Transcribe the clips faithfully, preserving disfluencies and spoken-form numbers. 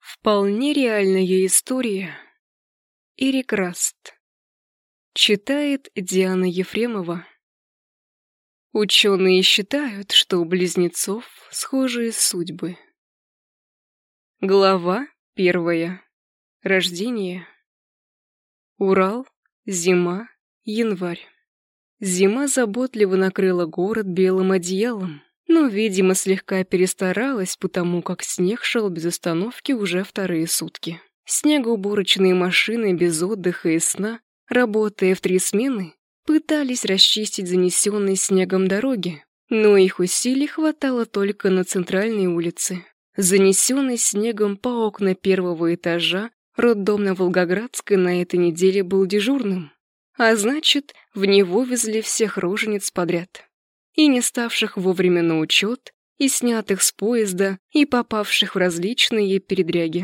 Вполне реальная история. Эрик Раст. Читает Диана Ефремова. Ученые считают, что у близнецов схожие судьбы. Глава первая. Рождение. Урал. Зима. Январь. Зима заботливо накрыла город белым одеялом, но, видимо, слегка перестаралась, потому как снег шел без остановки уже вторые сутки. Снегоуборочные машины без отдыха и сна, работая в три смены, пытались расчистить занесенные снегом дороги, но их усилий хватало только на центральной улице. Занесенный снегом по окна первого этажа, роддом на Волгоградской на этой неделе был дежурным, а значит, в него везли всех рожениц подряд. И не ставших вовремя на учет, и снятых с поезда, и попавших в различные передряги.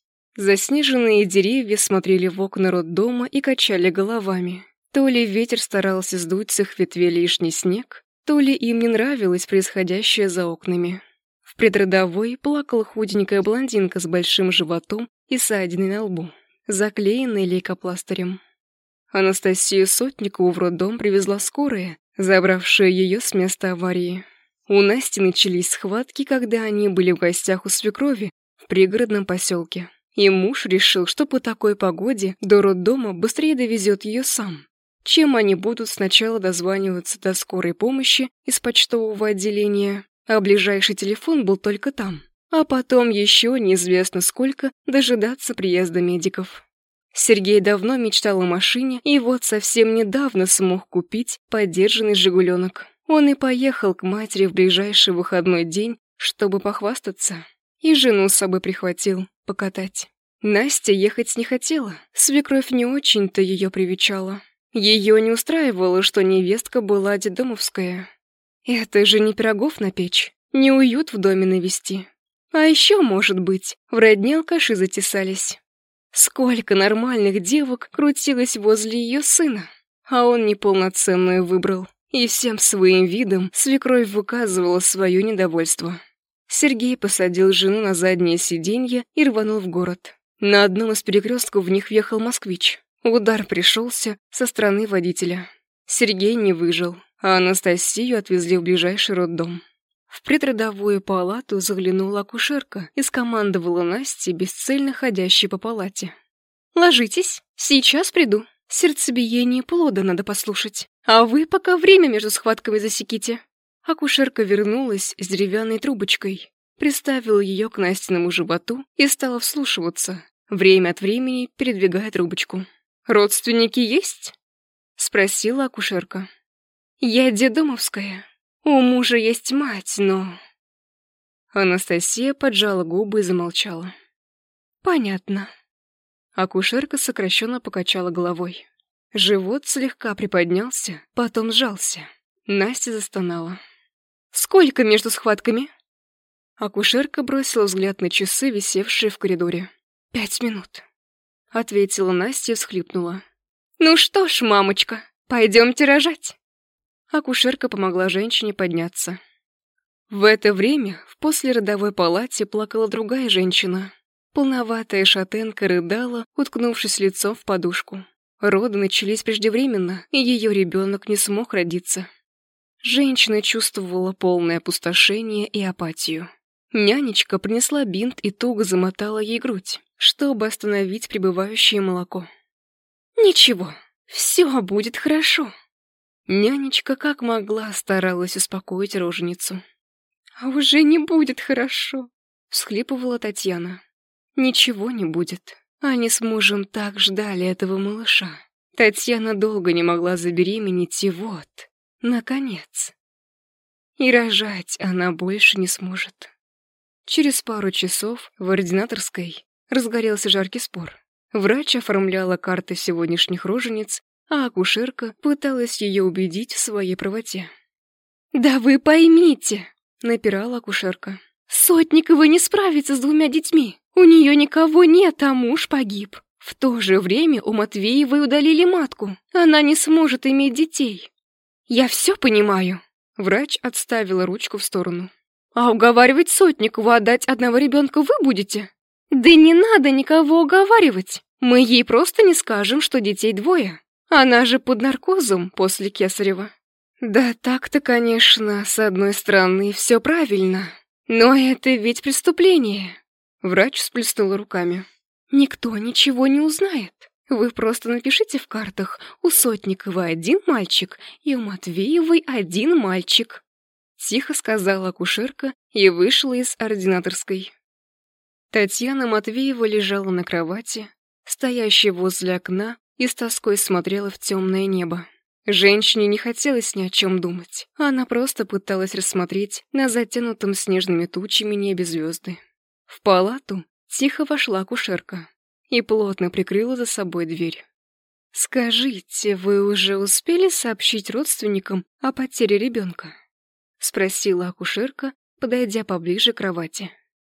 Заснеженные деревья смотрели в окна роддома и качали головами. То ли ветер старался сдуть с их ветвей лишний снег, то ли им не нравилось происходящее за окнами. В предродовой плакала худенькая блондинка с большим животом и ссадиной на лбу, заклеенной лейкопластырем. Анастасию Сотникову в роддом привезла скорая, забравшая ее с места аварии. У Насти начались схватки, когда они были в гостях у свекрови в пригородном поселке. И муж решил, что по такой погоде до роддома быстрее довезет ее сам, чем они будут сначала дозваниваться до скорой помощи из почтового отделения, а ближайший телефон был только там, а потом еще неизвестно сколько дожидаться приезда медиков. Сергей давно мечтал о машине, и вот совсем недавно смог купить подержанный «Жигуленок». Он и поехал к матери в ближайший выходной день, чтобы похвастаться. И жену с собой прихватил, покатать. Настя ехать не хотела, свекровь не очень-то ее привечала. Ее не устраивало, что невестка была детдомовская. Это же не пирогов напечь, не уют в доме навести. А еще, может быть, в родне алкаши затесались. Сколько нормальных девок крутилось возле ее сына, а он неполноценную выбрал. И всем своим видом свекровь выказывала свое недовольство. Сергей посадил жену на заднее сиденье и рванул в город. На одном из перекрестков в них въехал москвич. Удар пришелся со стороны водителя. Сергей не выжил, а Анастасию отвезли в ближайший роддом. В предродовую палату заглянула акушерка и скомандовала Насте, бесцельно ходящей по палате. «Ложитесь, сейчас приду. Сердцебиение плода надо послушать. А вы пока время между схватками засеките». Акушерка вернулась с деревянной трубочкой, приставила ее к Настиному животу и стала вслушиваться, время от времени передвигая трубочку. «Родственники есть?» — спросила акушерка. «Я детдомовская. У мужа есть мать, но...» Анастасия поджала губы и замолчала. «Понятно». Акушерка сокращенно покачала головой. Живот слегка приподнялся, потом сжался. Настя застонала. «Сколько между схватками?» Акушерка бросила взгляд на часы, висевшие в коридоре. «Пять минут», — ответила Настя и всхлипнула. «Ну что ж, мамочка, пойдемте рожать». Акушерка помогла женщине подняться. В это время в послеродовой палате плакала другая женщина. Полноватая шатенка рыдала, уткнувшись лицом в подушку. Роды начались преждевременно, и ее ребенок не смог родиться. Женщина чувствовала полное опустошение и апатию. Нянечка принесла бинт и туго замотала ей грудь, чтобы остановить прибывающее молоко. «Ничего, все будет хорошо». Нянечка как могла старалась успокоить роженицу. «А уже не будет хорошо», — всхлипывала Татьяна. «Ничего не будет. Они с мужем так ждали этого малыша. Татьяна долго не могла забеременеть, и вот, наконец. И рожать она больше не сможет». Через пару часов в ординаторской разгорелся жаркий спор. Врач оформляла карты сегодняшних рожениц, а акушерка пыталась ее убедить в своей правоте. «Да вы поймите», — напирала акушерка. «Сотникова не справится с двумя детьми. У нее никого нет, а муж погиб. В то же время у Матвеевой удалили матку. Она не сможет иметь детей». «Я все понимаю». Врач отставила ручку в сторону. «А уговаривать Сотникову отдать одного ребенка вы будете? Да не надо никого уговаривать. Мы ей просто не скажем, что детей двое. Она же под наркозом после кесарева. Да так-то, конечно, с одной стороны, все правильно. Но это ведь преступление. Врач всплеснула руками. Никто ничего не узнает. Вы просто напишите в картах: у Сотниковой один мальчик и у Матвеевой один мальчик. Тихо сказала акушерка и вышла из ординаторской. Татьяна Матвеева лежала на кровати, стоящей возле окна, и с тоской смотрела в темное небо. Женщине не хотелось ни о чем думать. Она просто пыталась рассмотреть на затянутом снежными тучами небе звезды. В палату тихо вошла акушерка и плотно прикрыла за собой дверь. «Скажите, вы уже успели сообщить родственникам о потере ребенка?» — спросила акушерка, подойдя поближе к кровати.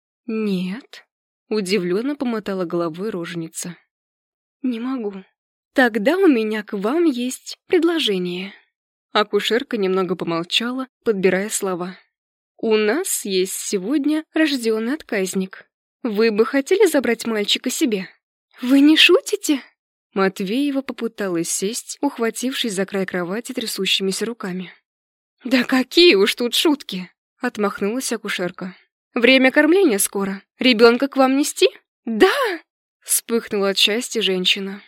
«Нет», — удивленно помотала головой роженица. «Не могу. Тогда у меня к вам есть предложение». Акушерка немного помолчала, подбирая слова. «У нас есть сегодня рожденный отказник. Вы бы хотели забрать мальчика себе?» «Вы не шутите?» Матвеева попыталась сесть, ухватившись за край кровати трясущимися руками. «Да какие уж тут шутки!» — отмахнулась акушерка. «Время кормления скоро. Ребенка к вам нести?» «Да!» — вспыхнула от счастья женщина.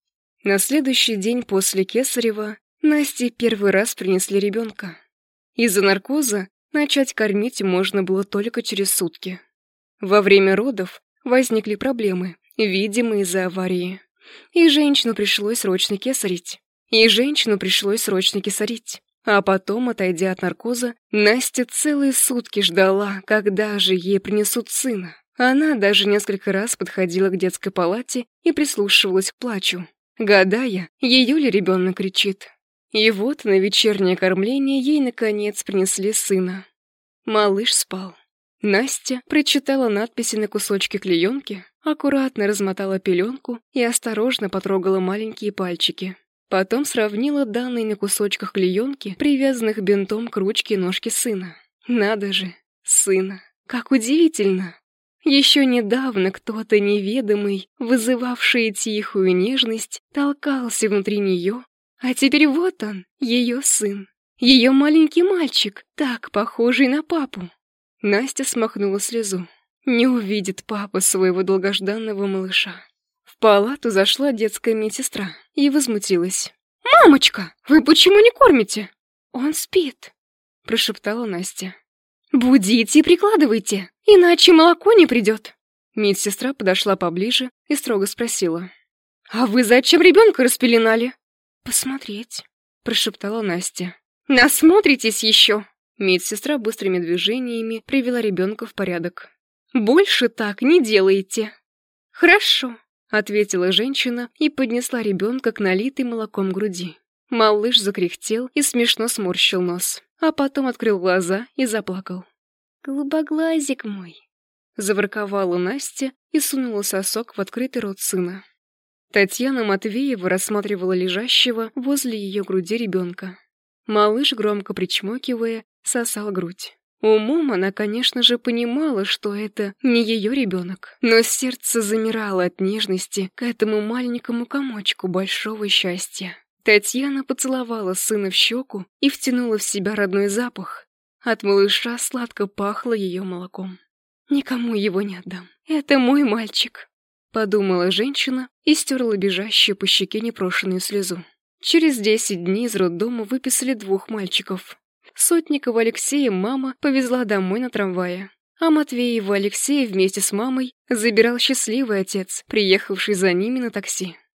На следующий день после кесарева Насте первый раз принесли ребенка. Из-за наркоза начать кормить можно было только через сутки. Во время родов возникли проблемы, видимо, из-за аварии. И женщину пришлось срочно кесарить. И женщину пришлось срочно кесарить. А потом, отойдя от наркоза, Настя целые сутки ждала, когда же ей принесут сына. Она даже несколько раз подходила к детской палате и прислушивалась к плачу, гадая, ее ли ребенок кричит. И вот на вечернее кормление ей, наконец, принесли сына. Малыш спал. Настя прочитала надписи на кусочке клеенки, аккуратно размотала пеленку и осторожно потрогала маленькие пальчики. Потом сравнила данные на кусочках клеенки, привязанных бинтом к ручке и ножке сына. Надо же, сына, как удивительно! Еще недавно кто-то неведомый, вызывавший тихую нежность, толкался внутри нее, а теперь вот он, ее сын, ее маленький мальчик, так похожий на папу. Настя смахнула слезу. Не увидит папа своего долгожданного малыша. В палату зашла детская медсестра и возмутилась. «Мамочка, вы почему не кормите?» «Он спит», — прошептала Настя. «Будите и прикладывайте, иначе молоко не придет». Медсестра подошла поближе и строго спросила. «А вы зачем ребенка распеленали?» «Посмотреть», — прошептала Настя. «Насмотритесь еще!» Медсестра быстрыми движениями привела ребенка в порядок. «Больше так не делайте». «Хорошо», — ответила женщина и поднесла ребенка к налитой молоком груди. Малыш закряхтел и смешно сморщил нос, а потом открыл глаза и заплакал. «Голубоглазик мой», — заворковала Настя и сунула сосок в открытый рот сына. Татьяна Матвеева рассматривала лежащего возле ее груди ребенка. Малыш, громко причмокивая, сосал грудь. Умом она, конечно же, понимала, что это не ее ребенок, но сердце замирало от нежности к этому маленькому комочку большого счастья. Татьяна поцеловала сына в щеку и втянула в себя родной запах. От малыша сладко пахло ее молоком. «Никому его не отдам. Это мой мальчик», — подумала женщина и стерла бежащую по щеке непрошенную слезу. Через десять дней из роддома выписали двух мальчиков. Сотникова Алексея мама повезла домой на трамвае, а Матвеева Алексея вместе с мамой забирал счастливый отец, приехавший за ними на такси.